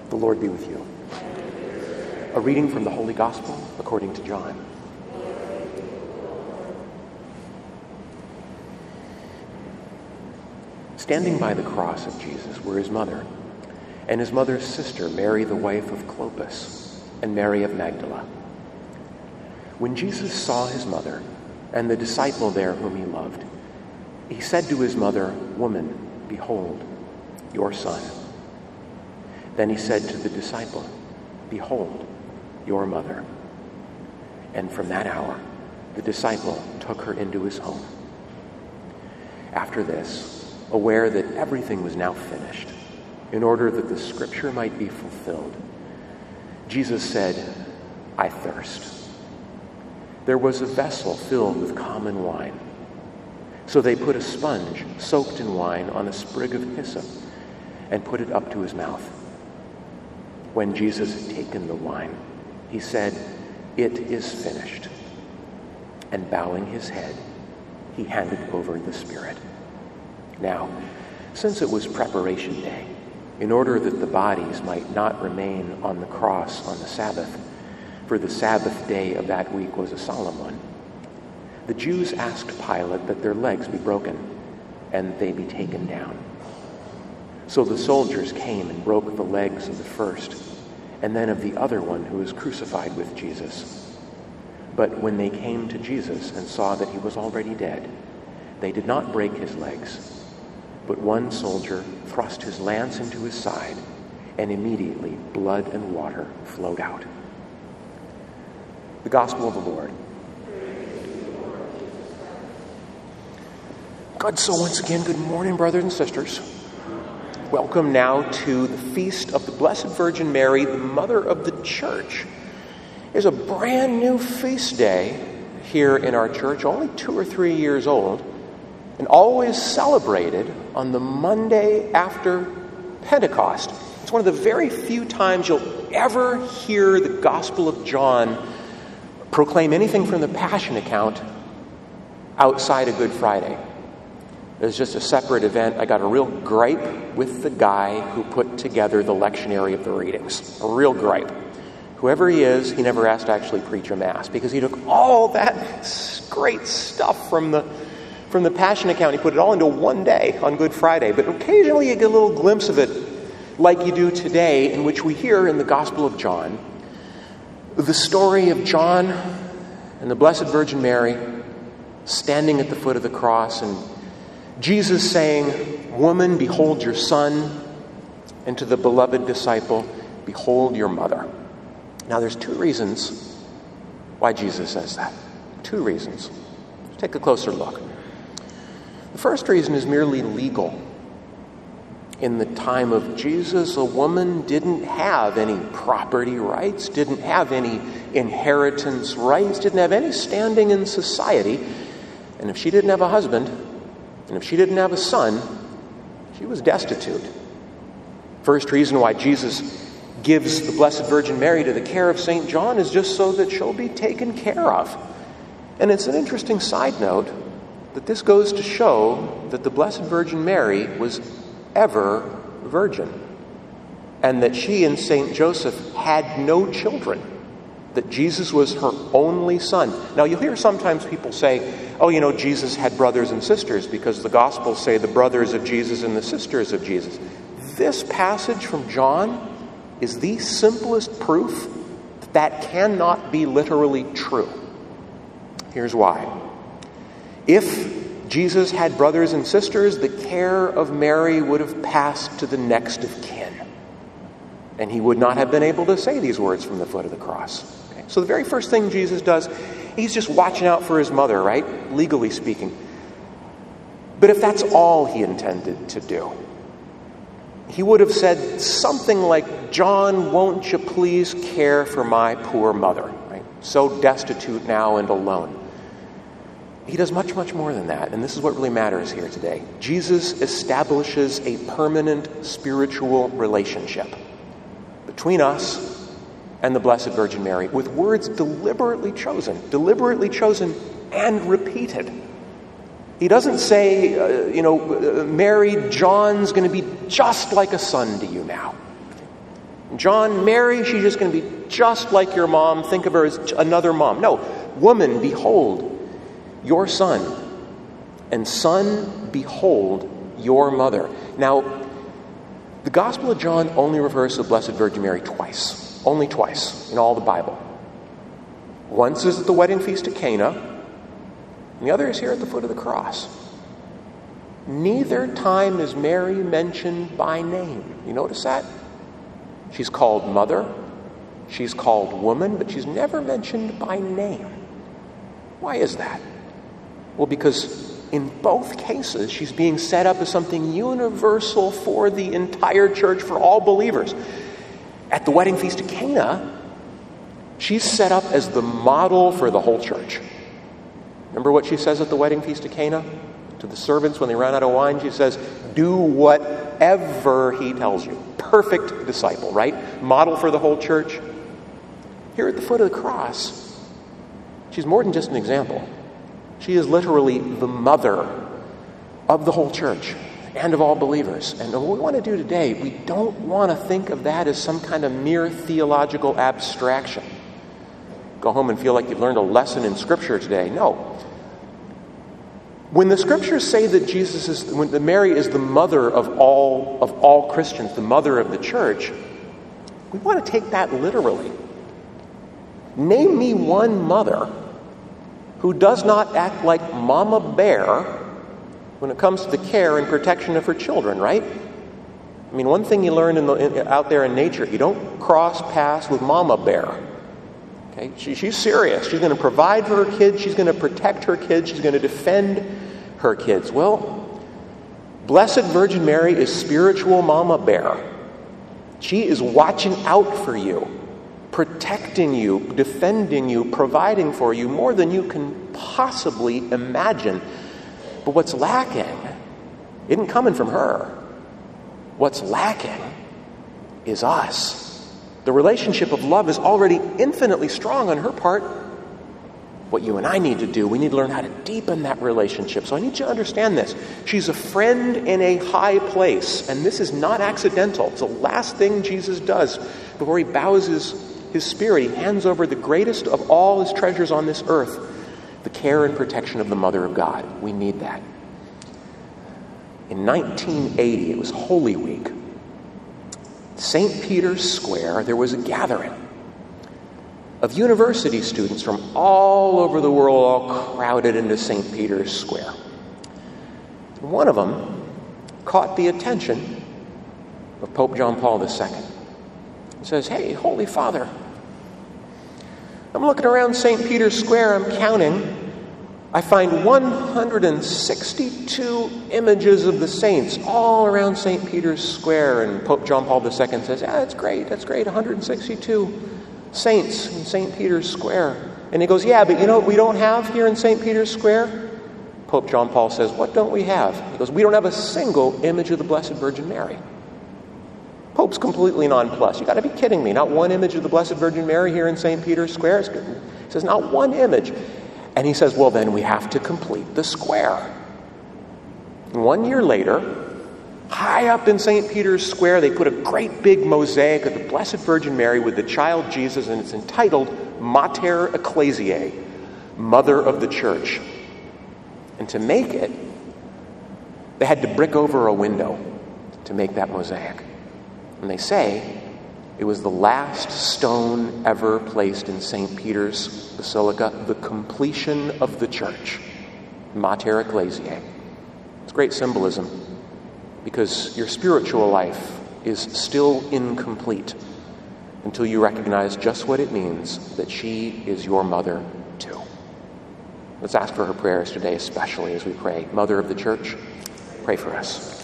The Lord be with you. A reading from the Holy Gospel according to John. Standing by the cross of Jesus were his mother and his mother's sister, Mary, the wife of Clopas, and Mary of Magdala. When Jesus saw his mother and the disciple there whom he loved, he said to his mother, "Woman, behold, your son." Then he said to the disciple, "Behold, your mother." And from that hour, the disciple took her into his home. After this, aware that everything was now finished, in order that the scripture might be fulfilled, Jesus said, "I thirst." There was a vessel filled with common wine. So they put a sponge soaked in wine on a sprig of hyssop and put it up to his mouth. When Jesus had taken the wine, he said, "It is finished." And bowing his head, he handed over the Spirit. Now, since it was preparation day, in order that the bodies might not remain on the cross on the Sabbath, for the Sabbath day of that week was a solemn one, the Jews asked Pilate that their legs be broken and they be taken down. So the soldiers came and broke the legs of the first and then of the other one who was crucified with Jesus. But when they came to Jesus and saw that he was already dead, they did not break his legs. But one soldier thrust his lance into his side, and immediately blood and water flowed out. The Gospel of the Lord. Good. So once again, good morning, brothers and sisters. Welcome now to the feast of the Blessed Virgin Mary, the Mother of the Church. It's a brand new feast day here in our church, only 2 or 3 years old, and always celebrated on the Monday after Pentecost. It's one of the very few times you'll ever hear the Gospel of John proclaim anything from the Passion account outside of Good Friday. It's just a separate event. I got a real gripe with the guy who put together the lectionary of the readings. A real gripe. Whoever he is, he never asked to actually preach a mass because he took all that great stuff from the Passion account. He put it all into one day on Good Friday. But occasionally you get a little glimpse of it like you do today, in which we hear in the Gospel of John the story of John and the Blessed Virgin Mary standing at the foot of the cross, and Jesus saying, "Woman, behold your son," and to the beloved disciple, "Behold your mother." Now there's 2 reasons why Jesus says that. 2 reasons. Let's take a closer look. The first reason is merely legal. In the time of Jesus, a woman didn't have any property rights, didn't have any inheritance rights, didn't have any standing in society. And if she didn't have a husband, and if she didn't have a son, she was destitute. First reason why Jesus gives the Blessed Virgin Mary to the care of St. John is just so that she'll be taken care of. And it's an interesting side note that this goes to show that the Blessed Virgin Mary was ever virgin, and that she and St. Joseph had no children, that Jesus was her only son. Now you'll hear sometimes people say, "Oh, Jesus had brothers and sisters," because the Gospels say the brothers of Jesus and the sisters of Jesus. This passage from John is the simplest proof that cannot be literally true. Here's why. If Jesus had brothers and sisters, the care of Mary would have passed to the next of kin, and he would not have been able to say these words from the foot of the cross. Okay? So the very first thing Jesus does, he's just watching out for his mother, right? Legally speaking. But if that's all he intended to do, he would have said something like, "John, won't you please care for my poor mother, right? So destitute now and alone." He does much, much more than that, and this is what really matters here today. Jesus establishes a permanent spiritual relationship between us and the Blessed Virgin Mary with words deliberately chosen and repeated. He doesn't say, Mary, John's going to be just like a son to you now. John, Mary, she's just going to be just like your mom. Think of her as another mom. No, woman, behold your son. And son, behold your mother. Now, the Gospel of John only refers to the Blessed Virgin Mary twice. Only twice in all the Bible. Once is at the wedding feast at Cana, and the other is here at the foot of the cross. Neither time is Mary mentioned by name. You notice that? She's called mother, she's called woman, but she's never mentioned by name. Why is that? Well, because in both cases, she's being set up as something universal for the entire church, for all believers. At the wedding feast at Cana, she's set up as the model for the whole church. Remember what she says at the wedding feast at Cana? To the servants when they ran out of wine, she says, do whatever he tells you. Perfect disciple, right? Model for the whole church. Here at the foot of the cross, she's more than just an example. She is literally the mother of the whole church and of all believers. And what we want to do today, we don't want to think of that as some kind of mere theological abstraction. Go home and feel like you've learned a lesson in Scripture today. No. When the Scriptures say that Mary is the mother of all Christians, the mother of the church, we want to take that literally. Name me one mother who does not act like Mama Bear when it comes to the care and protection of her children, right? I mean, one thing you learn out there in nature, you don't cross paths with Mama Bear. Okay? She's serious. She's going to provide for her kids. She's going to protect her kids. She's going to defend her kids. Well, Blessed Virgin Mary is spiritual Mama Bear. She is watching out for you, protecting you, defending you, providing for you more than you can possibly imagine. But what's lacking isn't coming from her. What's lacking is us. The relationship of love is already infinitely strong on her part. What you and I need to do, we need to learn how to deepen that relationship. So I need you to understand this. She's a friend in a high place, and this is not accidental. It's the last thing Jesus does before he bows his spirit. He hands over the greatest of all his treasures on this earth, the care and protection of the Mother of God. We need that. In 1980, it was Holy Week. St. Peter's Square, there was a gathering of university students from all over the world, all crowded into St. Peter's Square. One of them caught the attention of Pope John Paul II. He says, "Hey, Holy Father, I'm looking around St. Peter's Square, I'm counting. I find 162 images of the saints all around St. Peter's Square." And Pope John Paul II says, "Yeah, that's great, 162 saints in St. Peter's Square." And he goes, "Yeah, but you know what we don't have here in St. Peter's Square?" Pope John Paul says, "What don't we have?" He goes, "We don't have a single image of the Blessed Virgin Mary." Pope's completely nonplussed. You got to be kidding me. Not one image of the Blessed Virgin Mary here in St. Peter's Square? He says, "Not one image." And he says, "Well, then we have to complete the square." And 1 year later, high up in St. Peter's Square, they put a great big mosaic of the Blessed Virgin Mary with the child Jesus, and it's entitled Mater Ecclesiae, Mother of the Church. And to make it, they had to brick over a window to make that mosaic. And they say it was the last stone ever placed in St. Peter's Basilica, the completion of the church, Mater Ecclesiae. It's great symbolism, because your spiritual life is still incomplete until you recognize just what it means that she is your mother too. Let's ask for her prayers today, especially as we pray. Mother of the Church, pray for us.